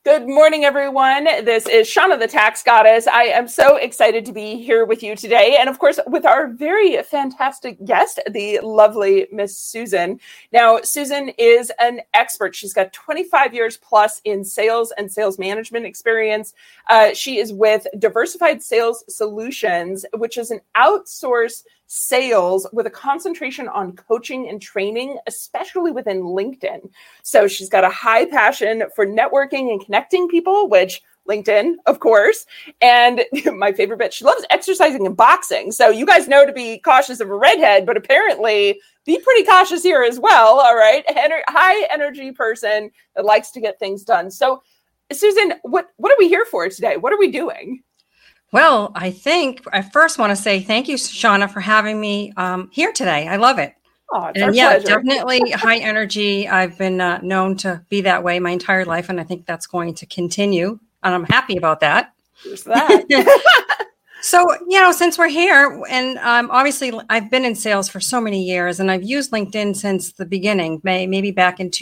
Good morning, everyone. This is Shauna, the Tax Goddess. I am so excited to be here with you today. And of course, with our very fantastic guest, the lovely Miss Susan. Now, Susan is an expert. She's got 25 years plus in sales and sales management experience. She is with Diversified Sales Solutions, which is an outsourced sales with a concentration on coaching and training, especially within LinkedIn. So she's got a high passion for networking and connecting people, which LinkedIn, of course. And my favorite bit, she loves exercising and boxing. So you guys know to be cautious of a redhead, but apparently be pretty cautious here as well. All right. High energy person that likes to get things done. So Susan, what are we here for today? What are we doing? Well, I think I first want to say thank you, Shauna, for having me here today. I love it. Oh, it's our pleasure. Definitely high energy. I've been known to be that way my entire life, and I think that's going to continue. And I'm happy about that. Here's that. So, since we're here, and obviously I've been in sales for so many years, and I've used LinkedIn since the beginning, maybe back in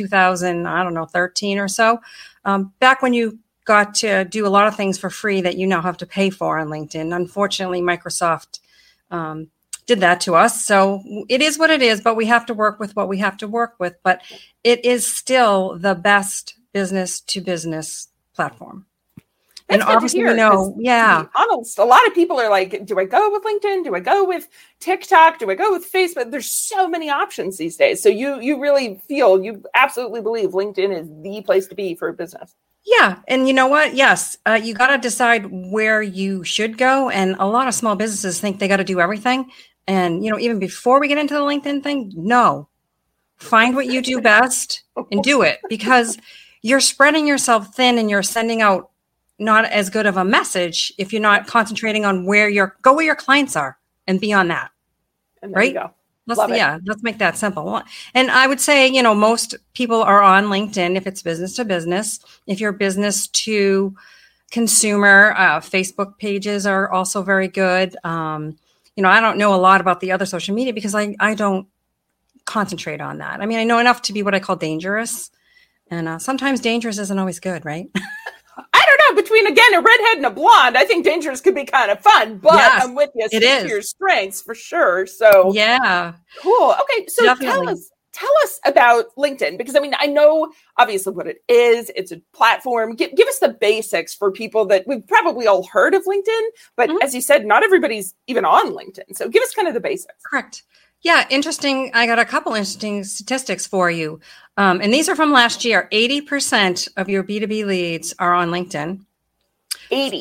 2013 or so, back when you got to do a lot of things for free that you now have to pay for on LinkedIn. Unfortunately, Microsoft did that to us. So it is what it is, but we have to work with what we have to work with. But it is still the best business to business platform. That's and obviously, to be honest, a lot of people are like, do I go with LinkedIn? Do I go with TikTok? Do I go with Facebook? There's so many options these days. So you really feel, you absolutely believe LinkedIn is the place to be for a business. Yeah. And you know what? Yes. You got to decide where you should go. And a lot of small businesses think they got to do everything. And, even before we get into the LinkedIn thing, no, find what you do best and do it, because you're spreading yourself thin and you're sending out not as good of a message if you're not concentrating on where your clients are and be on that. And there right? You go. Let's make that simple. And I would say, most people are on LinkedIn if it's business to business. If you're business to consumer, Facebook pages are also very good. I don't know a lot about the other social media because I don't concentrate on that. I mean, I know enough to be what I call dangerous. And sometimes dangerous isn't always good, right? I don't know. Between, again, a redhead and a blonde, I think dangerous could be kind of fun. But yes, I'm with you. Stick to your strengths for sure. So yeah, cool. Okay, so definitely. Tell us about LinkedIn, because I know obviously what it is. It's a platform. Give us the basics for people that we've probably all heard of LinkedIn, but as you said, not everybody's even on LinkedIn. So give us kind of the basics. Correct. Yeah, interesting. I got a couple interesting statistics for you. And these are from last year. 80% of your B2B leads are on LinkedIn. 80.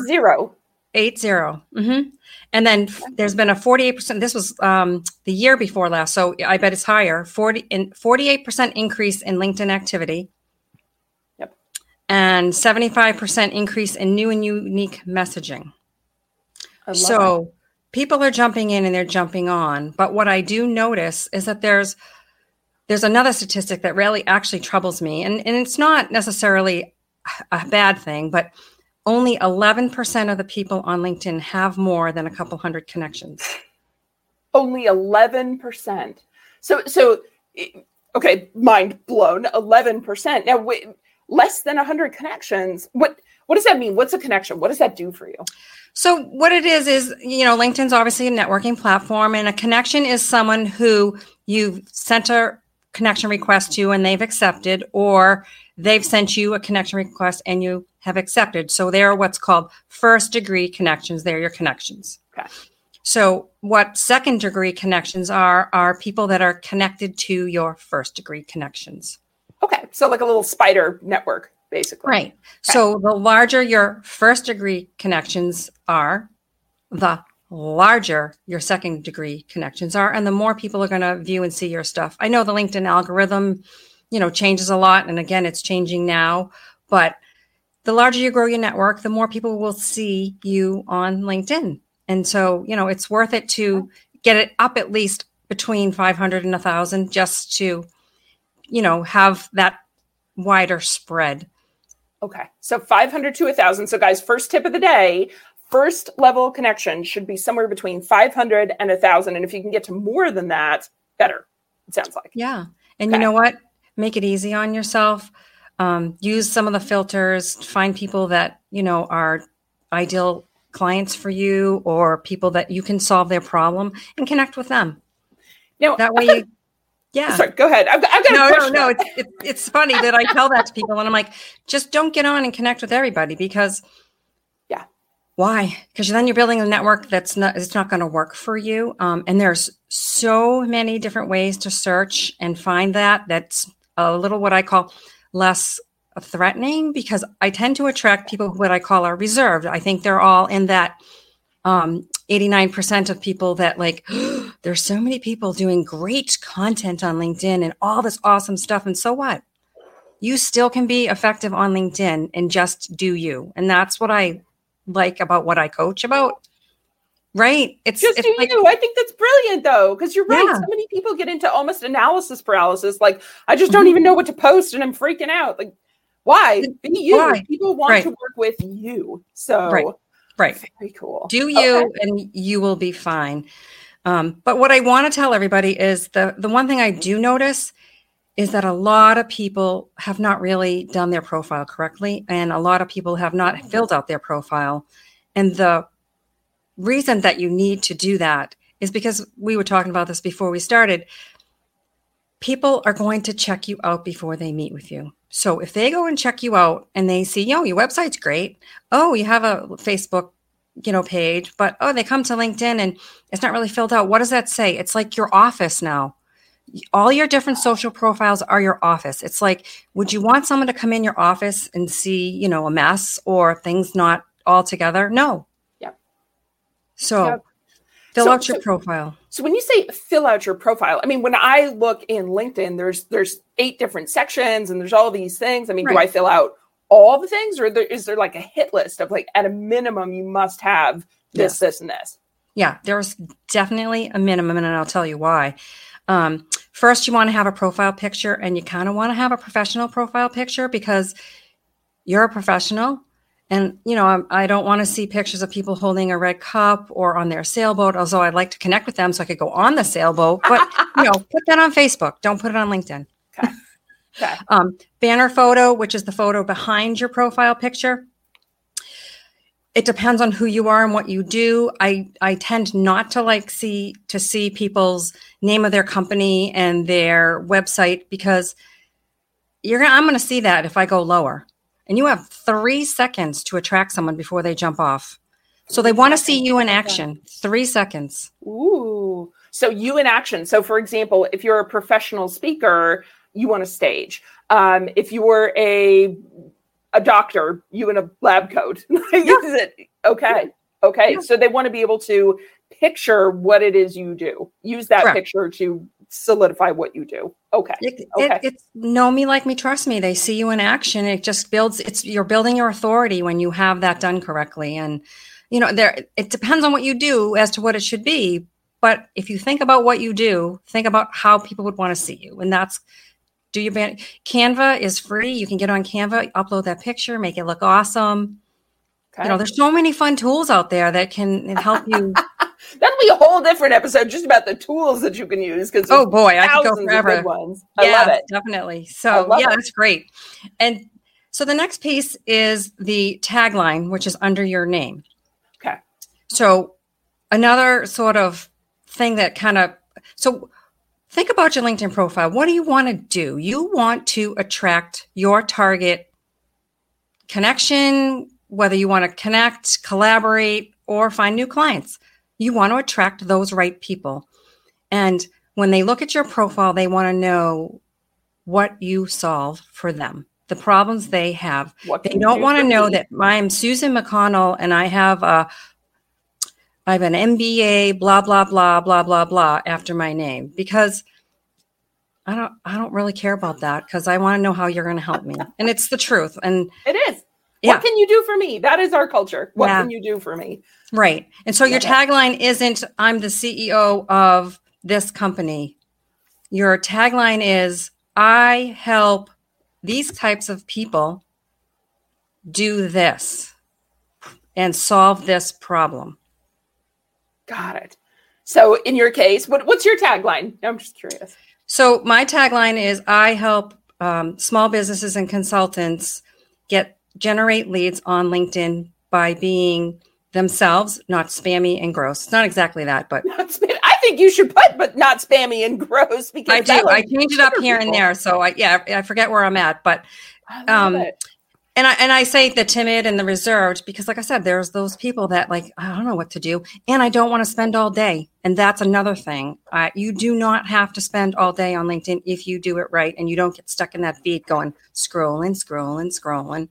Mm-hmm. And then there's been a 48%. This was the year before last, so I bet it's higher. 48% increase in LinkedIn activity. Yep. And 75% increase in new and unique messaging. So people are jumping in and they're jumping on. But what I do notice is that there's another statistic that really actually troubles me. And it's not necessarily a bad thing, but only 11% of the people on LinkedIn have more than a couple hundred connections. Only 11%. So okay, mind blown. 11%. Now, less than 100 connections. What does that mean? What's a connection? What does that do for you? So what it is, LinkedIn's obviously a networking platform, and a connection is someone who you've sent a connection request to and they've accepted, or they've sent you a connection request and you have accepted. So they're what's called first degree connections. They're your connections. Okay. So what second degree connections are people that are connected to your first degree connections. Okay. So like a little spider network, basically. Right. Okay. So the larger your first degree connections are, the larger your second degree connections are, and the more people are going to view and see your stuff. I know the LinkedIn algorithm, changes a lot. And again, it's changing now, but the larger you grow your network, the more people will see you on LinkedIn. And so, it's worth it to get it up at least between 500 and 1,000 just to, have that wider spread. Okay. So 500 to 1,000. So guys, first tip of the day, first level connection should be somewhere between 500 and 1,000. And if you can get to more than that, better, it sounds like. Yeah. And you know what? Make it easy on yourself. Use some of the filters, find people that, are ideal clients for you or people that you can solve their problem and connect with them. Now, that way, yeah. Sorry, go ahead. I've got a question. No. It's funny that I tell that to people and I'm like, just don't get on and connect with everybody because why? Because then you're building a network it's not going to work for you. And there's so many different ways to search and find that's a little what I call less threatening because I tend to attract people who what I call are reserved. I think they're all in that 89% of people that like, there's so many people doing great content on LinkedIn and all this awesome stuff. And so what? You still can be effective on LinkedIn and just do you. And that's what I like about what I coach about. Right. It's like, I think that's brilliant though. Cause you're right. So many people get into almost analysis paralysis. Like I just don't even know what to post and I'm freaking out. Like why? Be you. Why? People want to work with you. So right. Very cool. Do you and you will be fine. But what I want to tell everybody is the one thing I do notice is that a lot of people have not really done their profile correctly. And a lot of people have not filled out their profile. And the reason that you need to do that is because we were talking about this before we started. People are going to check you out before they meet with you. So if they go and check you out and they see, your website's great. Oh, you have a Facebook, page, but they come to LinkedIn and it's not really filled out. What does that say? It's like your office now. All your different social profiles are your office. It's like, would you want someone to come in your office and see, a mess or things not all together? No. Yep. So fill out your profile. So when you say fill out your profile, I mean, when I look in LinkedIn, there's 8 different sections and there's all these things. I mean, do I fill out all the things or is there like a hit list of like, at a minimum, you must have this, this, and this? Yeah, there's definitely a minimum and I'll tell you why. First, you want to have a profile picture and you kind of want to have a professional profile picture because you're a professional and, I don't want to see pictures of people holding a red cup or on their sailboat, although I'd like to connect with them so I could go on the sailboat, but, put that on Facebook. Don't put it on LinkedIn. Okay. Banner photo, which is the photo behind your profile picture. It depends on who you are and what you do. I tend not to see people's name of their company and their website because I'm going to see that if I go lower. And you have 3 seconds to attract someone before they jump off. So they want to see you in action. 3 seconds. Ooh. So you in action. So for example, if you're a professional speaker, you want a stage. If you were a doctor, you in a lab coat. Okay. Yeah. So they want to be able to picture what it is you do. Use that picture to solidify what you do. Okay. It's know me, like me, trust me. They see you in action. It just you're building your authority when you have that done correctly. And, it depends on what you do as to what it should be. But if you think about what you do, think about how people would want to see you. And that's Canva is free. You can get on Canva, upload that picture, make it look awesome. Okay. There's so many fun tools out there that can help you. That'll be a whole different episode just about the tools that you can use. Because I could go forever. Good ones. I love it. Definitely. So that's great. And so the next piece is the tagline, which is under your name. Okay. So another sort of thing that think about your LinkedIn profile. What do you want to do? You want to attract your target connection, whether you want to connect, collaborate, or find new clients. You want to attract those right people. And when they look at your profile, they want to know what you solve for them, the problems they have. They don't want to know that I'm Susan McConnell and I have an MBA, blah, blah, blah, blah, blah, blah, after my name, because I don't really care about that because I want to know how you're going to help me. And it's the truth. And it is. Yeah. What can you do for me? That is our culture. What can you do for me? Right. And so your tagline isn't, I'm the CEO of this company. Your tagline is, I help these types of people do this and solve this problem. Got it. So in your case, what's your tagline? I'm just curious. So my tagline is, I help small businesses and consultants generate leads on LinkedIn by being themselves, not spammy and gross. It's not exactly that, but I think you should put, but not spammy and gross, because I do. I change it up here and there. So I forget where I'm at, but, I love it. And I say the timid and the reserved because, like I said, there's those people that like, I don't know what to do. And I don't want to spend all day. And that's another thing. You do not have to spend all day on LinkedIn if you do it right. And you don't get stuck in that feed going scrolling.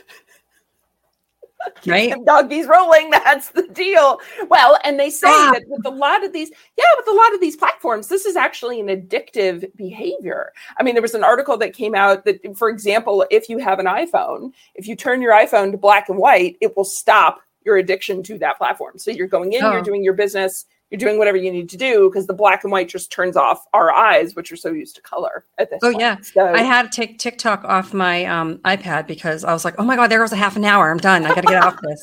Right? Doggies rolling. That's the deal. Well, and they say that with a lot of these platforms, this is actually an addictive behavior. I mean, there was an article that came out that, for example, if you have an iPhone, if you turn your iPhone to black and white, it will stop your addiction to that platform. So you're going in, you're doing your business, you're doing whatever you need to do, because the black and white just turns off our eyes, which are so used to color at this point. Yeah. So, I had to take TikTok off my iPad because I was like, oh my God, there goes a half an hour. I'm done. I got to get off this.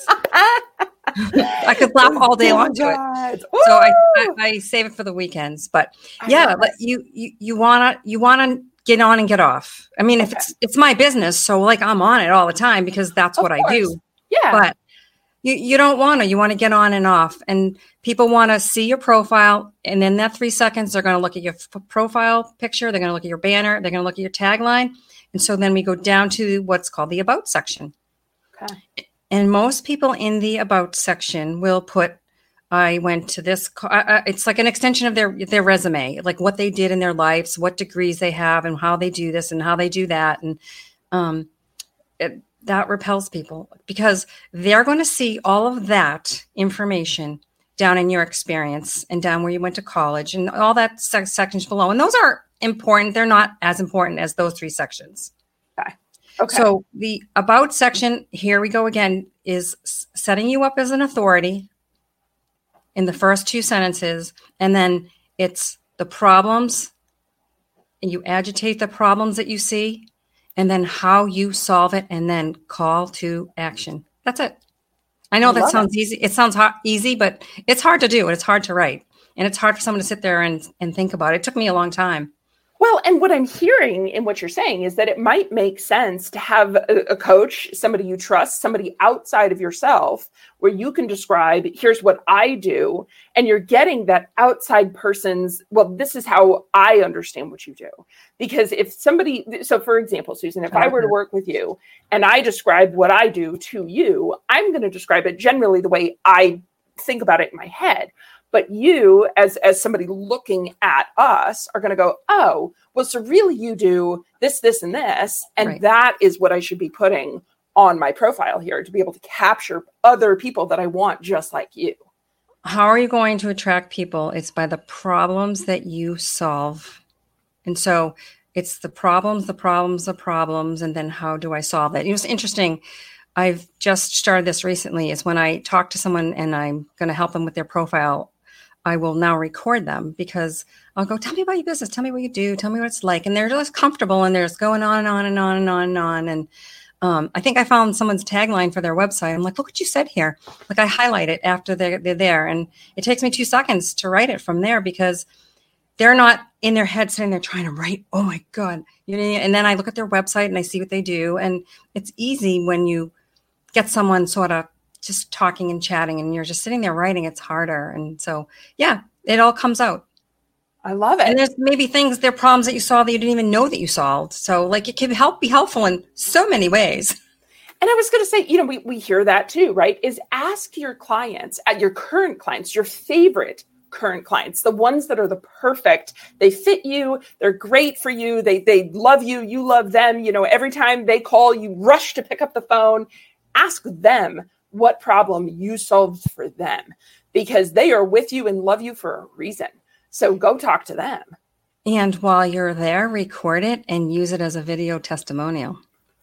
I could laugh all day long to it. So I save it for the weekends. But but you wanna get on and get off. I mean, if it's my business, so like I'm on it all the time because that's what I do. Yeah. But you don't want to. You want to get on and off. And people want to see your profile. And in that 3 seconds, they're going to look at your profile picture. They're going to look at your banner. They're going to look at your tagline. And so then we go down to what's called the About section. Okay. And most people in the About section will put, I went to this. It's like an extension of their resume, like what they did in their lives, what degrees they have, and how they do this and how they do that. And that repels people because they're going to see all of that information down in your experience and down where you went to college and all that sections below. And those are important. They're not as important as those 3 sections. Okay. So the About section, here we go again, is setting you up as an authority in the first 2 sentences. And then it's the problems, and you agitate the problems that you see, and then how you solve it, and then call to action. That's it. I know that sounds easy. It sounds easy, but it's hard to do, and it's hard to write. And it's hard for someone to sit there and think about it. It took me a long time. Well, and what I'm hearing in what you're saying is that it might make sense to have a coach, somebody you trust, somebody outside of yourself, where you can describe, here's what I do. And you're getting that outside person's, well, this is how I understand what you do. Because if somebody, so for example, Susan, if I were to work with you and I describe what I do to you, I'm going to describe it generally the way I think about it in my head. But you, as somebody looking at us, are going to go, oh, well, so really you do this, this, and this. And that is what I should be putting on my profile here to be able to capture other people that I want just like you. How are you going to attract people? It's by the problems that you solve. And so it's the problems. And then how do I solve that? It was interesting. I've just started this recently is when I talk to someone and I'm going to help them with their profile, I will now record them because I'll go, tell me about your business. Tell me what you do. Tell me what it's like. And they're just comfortable and they're just going on and on and on and on and on. And I think I found someone's tagline for their website. I'm like, look what you said here. Like I highlight it after they're there. And it takes me 2 seconds to write it from there because they're not in their head sitting there trying to write, oh my God. And then I look at their website and I see what they do. And it's easy when you get someone sort of just talking and chatting and you're just sitting there writing, it's harder. And so, yeah, it all comes out. I love it. And there's maybe there are problems that you solved that you didn't even know that you solved. So like it can be helpful in so many ways. And I was going to say, we hear that too, right? Is ask your clients, your current clients, your favorite current clients, the ones that are the perfect, they fit you, they're great for you, they love you, you love them. Every time they call, you rush to pick up the phone. Ask them what problem you solved for them because they are with you and love you for a reason. So go talk to them. And while you're there, record it and use it as a video testimonial.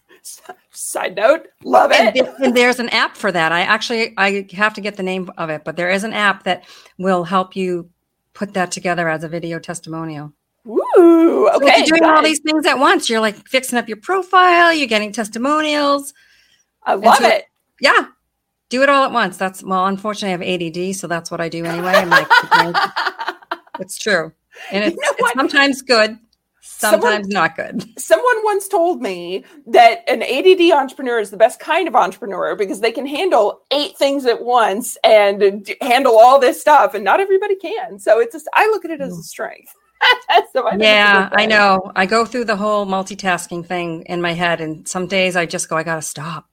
Side note, love it. And there's an app for that. I have to get the name of it, but there is an app that will help you put that together as a video testimonial. Ooh, okay. So you're doing all these things at once. You're like fixing up your profile. You're getting testimonials. I love it. Yeah. Do it all at once. Unfortunately, I have ADD, so that's what I do anyway. I'm like, it's true. And it's sometimes good. sometimes not good. Someone once told me that an ADD entrepreneur is the best kind of entrepreneur because they can handle 8 things at once and handle all this stuff, and not everybody can. So it's just, I look at it as a strength. So I know. I go through the whole multitasking thing in my head, and some days I just go, I got to stop.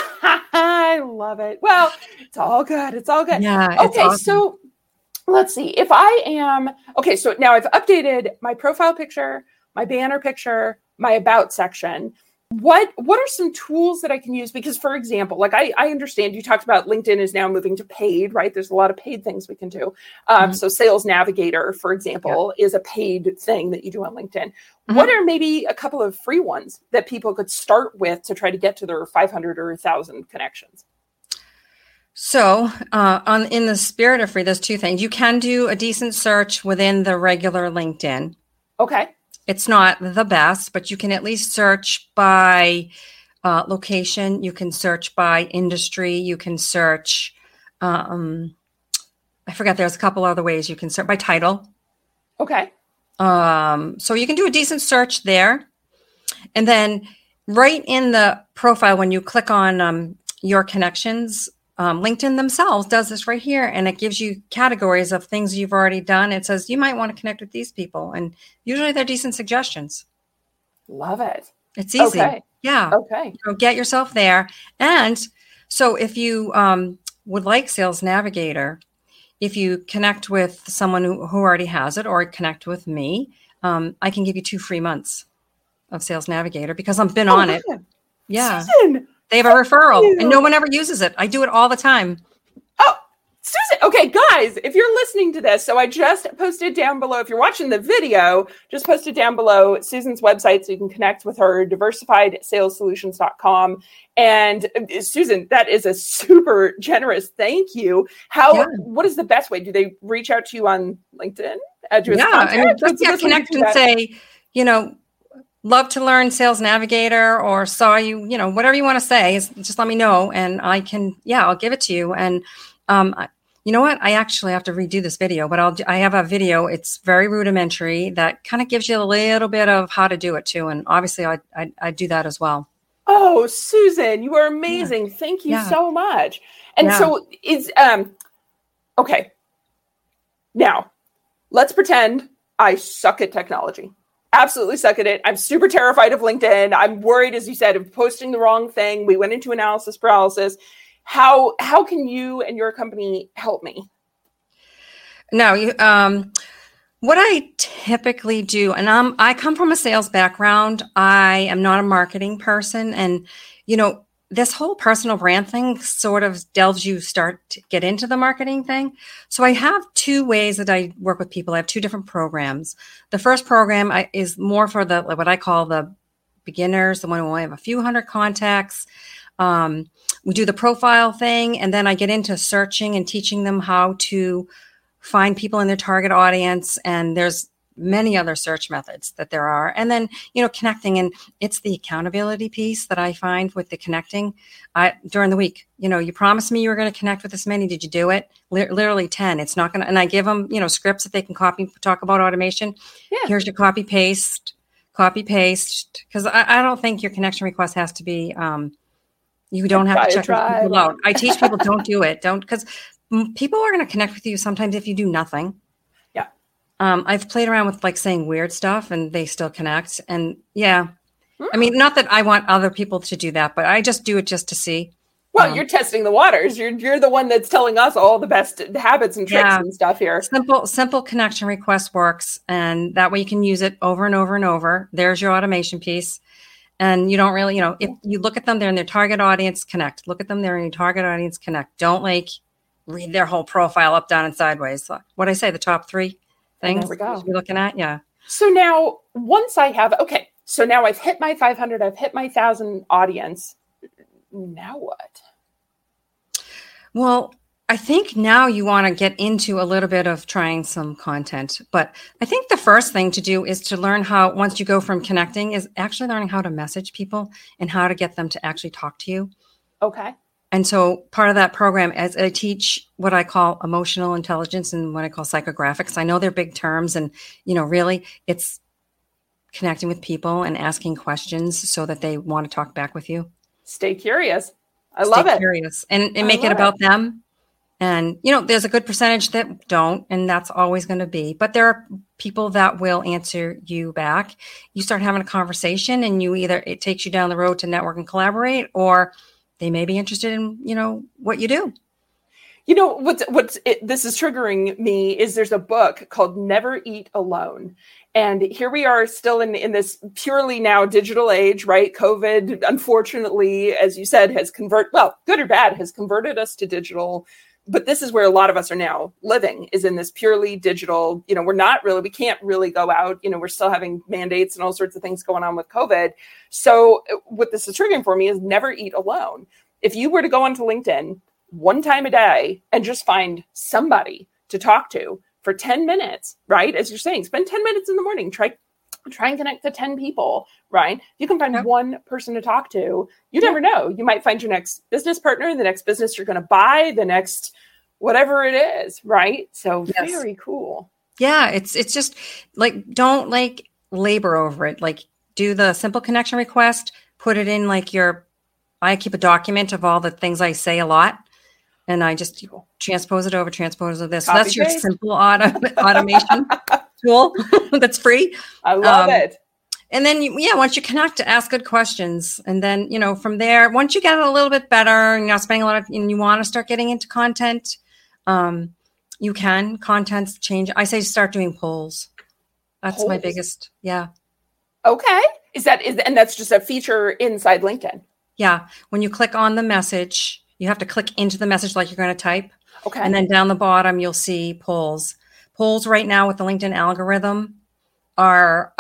I love it. Well, it's all good. It's all good. Yeah. Okay. Awesome. So let's see. If I am, okay, so now I've updated my profile picture, my banner picture, my about section. What are some tools that I can use? Because, for example, like I understand you talked about LinkedIn is now moving to paid, right? There's a lot of paid things we can do. So Sales Navigator, for example, is a paid thing that you do on LinkedIn. What are maybe a couple of free ones that people could start with to try to get to their 500 or 1,000 connections? So in the spirit of free, there's 2 things. You can do a decent search within the regular LinkedIn. Okay. It's not the best, but you can at least search by location. You can search by industry. You can search, I forget, there's a couple other ways you can search by title. Okay. So you can do a decent search there. And then right in the profile, when you click on your connections, LinkedIn themselves does this right here, and it gives you categories of things you've already done. It says you might want to connect with these people, and usually they're decent suggestions. Love it. It's easy. Okay. Yeah. Okay. So get yourself there. And so if you would like Sales Navigator, if you connect with someone who already has it, or connect with me, I can give you 2 free months of Sales Navigator because I've been on it. Yeah. Susan, they have a referral and no one ever uses it. I do it all the time. Oh, Susan. Okay, guys, if you're listening to this, so I just posted down below, if you're watching the video, just posted down below Susan's website so you can connect with her, diversifiedsalessolutions.com. And Susan, that is a super generous thank you. What is the best way? Do they reach out to you on LinkedIn? Just get connected and say, love to learn Sales Navigator, or saw you, whatever you want to say, just let me know and I can, I'll give it to you. And you know what? I actually have to redo this video, but I have a video. It's very rudimentary that kind of gives you a little bit of how to do it too. And obviously I do that as well. Oh, Susan, you are amazing. Yeah. Thank you so much. And so is, okay. Now let's pretend I suck at technology. Absolutely suck at it. I'm super terrified of LinkedIn. I'm worried, as you said, of posting the wrong thing. We went into analysis paralysis. How can you and your company help me? No, what I typically do, and I come from a sales background. I am not a marketing person, and this whole personal brand thing sort of start to get into the marketing thing. So I have 2 ways that I work with people. I have 2 different programs. The first program is more for what I call the beginners, the one who only have a few hundred contacts. We do the profile thing, and then I get into searching and teaching them how to find people in their target audience. And there's many other search methods that there are. And then, connecting, and it's the accountability piece that I find with the connecting during the week. You promised me you were going to connect with this many. Did you do it? Literally 10. It's not going to, and I give them, scripts that they can copy, talk about automation. Yeah. Here's your copy paste. Cause I don't think your connection request has to be, you don't have to check people out. I teach people don't do it. Because people are going to connect with you sometimes if you do nothing. I've played around with saying weird stuff and they still connect. And I mean, not that I want other people to do that, but I just do it just to see. Well, you're testing the waters. You're the one that's telling us all the best habits and tricks and stuff here. Simple connection request works. And that way you can use it over and over and over. There's your automation piece. And you don't really, if you look at them, they're in their target audience, connect. Look at them, they're in your target audience, connect. Don't read their whole profile up, down, and sideways. What I say, the top 3 things there we go. You're looking at. Yeah. So now once I have, so now I've hit my 500, I've hit my 1,000 audience. Now what? Well, I think now you want to get into a little bit of trying some content, but I think the first thing to do is to learn how, once you go from connecting, is actually learning how to message people and how to get them to actually talk to you. Okay. And so part of that program, as I teach what I call emotional intelligence and what I call psychographics. I know they're big terms, and really connecting with people and asking questions so that they want to talk back with you. Stay curious. I love it. Stay curious and make it about them. And, there's a good percentage that don't, and that's always going to be. But there are people that will answer you back. You start having a conversation, and it takes you down the road to network and collaborate, or they may be interested in, what you do. This is triggering me is there's a book called Never Eat Alone. And here we are still in this purely now digital age, right? COVID, unfortunately, as you said, good or bad, has converted us to digital. But this is where a lot of us are now living, is in this purely digital, we can't really go out, we're still having mandates and all sorts of things going on with COVID. So what this is triggering for me is never eat alone. If you were to go onto LinkedIn one time a day and just find somebody to talk to for 10 minutes, right? As you're saying, spend 10 minutes in the morning, try and connect to 10 people, right? You can find one person to talk to. You never know. You might find your next business partner, the next business you're going to buy, the next whatever it is, right? So very cool. Yeah, it's just don't labor over it. Do the simple connection request, put it in I keep a document of all the things I say a lot. And I just transpose it over this. So that's your simple automation tool that's free. I love it. And then, once you connect, ask good questions. And then, from there, once you get it a little bit better and you're not spending a lot and you want to start getting into content, you can. Content's change. I say start doing polls. That's my biggest. Yeah. Okay. And that's just a feature inside LinkedIn. Yeah. When you click on the message, you have to click into the message like you're going to type. Okay. And then down the bottom, you'll see polls. Polls right now with the LinkedIn algorithm are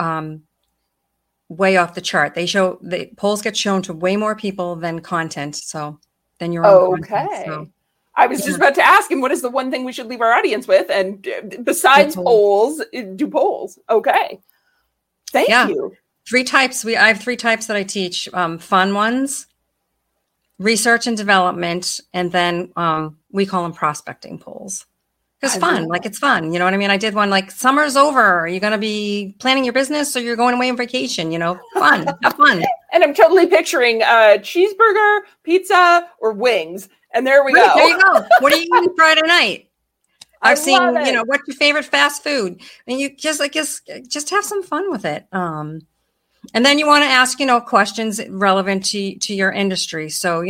way off the chart. Polls get shown to way more people than content. So then you're on content. So, I was just about to ask him, what is the one thing we should leave our audience with? And besides polls, do polls. Okay. Thank you. 3 types. I have 3 types that I teach. Fun ones, research and development, and then we call them prospecting polls. Because it's fun. You know what I mean? I did one summer's over. Are you going to be planning your business or you're going away on vacation? Fun, have fun. And I'm totally picturing cheeseburger, pizza, or wings. And there we go. There you go. What are you eating Friday night? I've seen, what's your favorite fast food? And you just have some fun with it. And then you want to ask, questions relevant to your industry. So,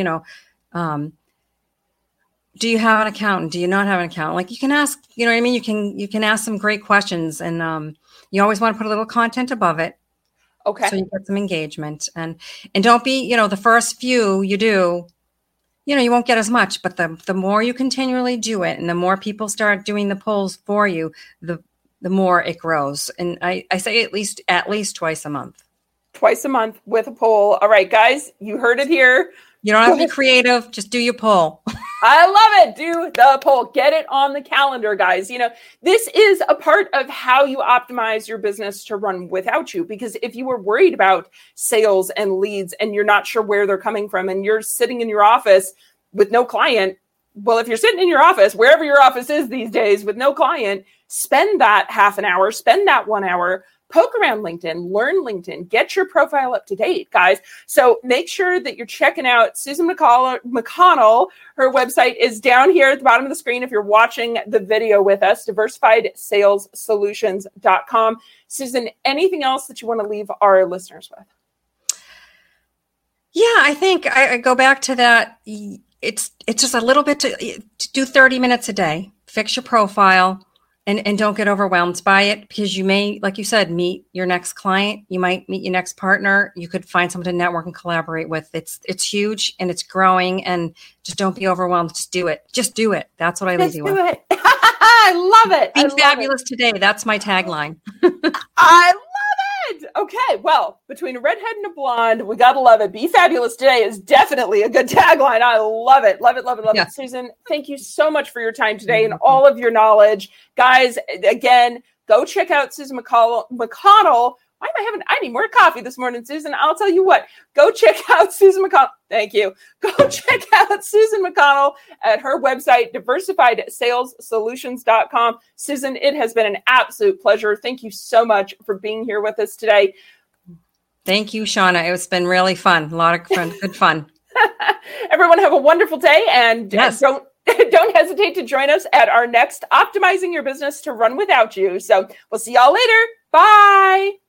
do you have an accountant? Do you not have an accountant? You can ask, you can ask some great questions, and you always want to put a little content above it. Okay. So you get some engagement, and don't be, the first few you do, you won't get as much, but the more you continually do it and the more people start doing the polls for you, the more it grows. And I say at least twice a month. Twice a month with a poll. All right, guys, you heard it here. You don't have to be creative. Just do your poll. I love it. Do the poll. Get it on the calendar, guys. This is a part of how you optimize your business to run without you. Because if you were worried about sales and leads and you're not sure where they're coming from and you're sitting in your office with no client, well, if you're sitting in your office, wherever your office is these days with no client, spend that half an hour, spend that 1 hour, poke around LinkedIn, learn LinkedIn, get your profile up to date, guys. So make sure that you're checking out Susan McConnell. Her website is down here at the bottom of the screen if you're watching the video with us, diversifiedsalessolutions.com. Susan, anything else that you want to leave our listeners with? Yeah, I think I go back to that. It's just a little bit to do 30 minutes a day, fix your profile. And don't get overwhelmed by it, because you may, like you said, meet your next client. You might meet your next partner. You could find someone to network and collaborate with. It's huge and it's growing, and just don't be overwhelmed. Just do it. Just do it. That's what I leave you with. Just do it. I love it. Be fabulous today. That's my tagline. I love it. Okay. Well, between a redhead and a blonde, we got to love it. Be fabulous today is definitely a good tagline. I love it. Love it. Love it. Love it. Susan, thank you so much for your time today and all of your knowledge. Guys, again, go check out Susan McConnell I need more coffee this morning, Susan. I'll tell you what, go check out Susan McConnell. Thank you. Go check out Susan McConnell at her website, diversifiedsalessolutions.com. Susan, it has been an absolute pleasure. Thank you so much for being here with us today. Thank you, Shauna. It's been really fun. A lot of fun, good fun. Everyone have a wonderful day, and yes. Don't hesitate to join us at our next Optimizing Your Business to Run Without You. So we'll see y'all later. Bye.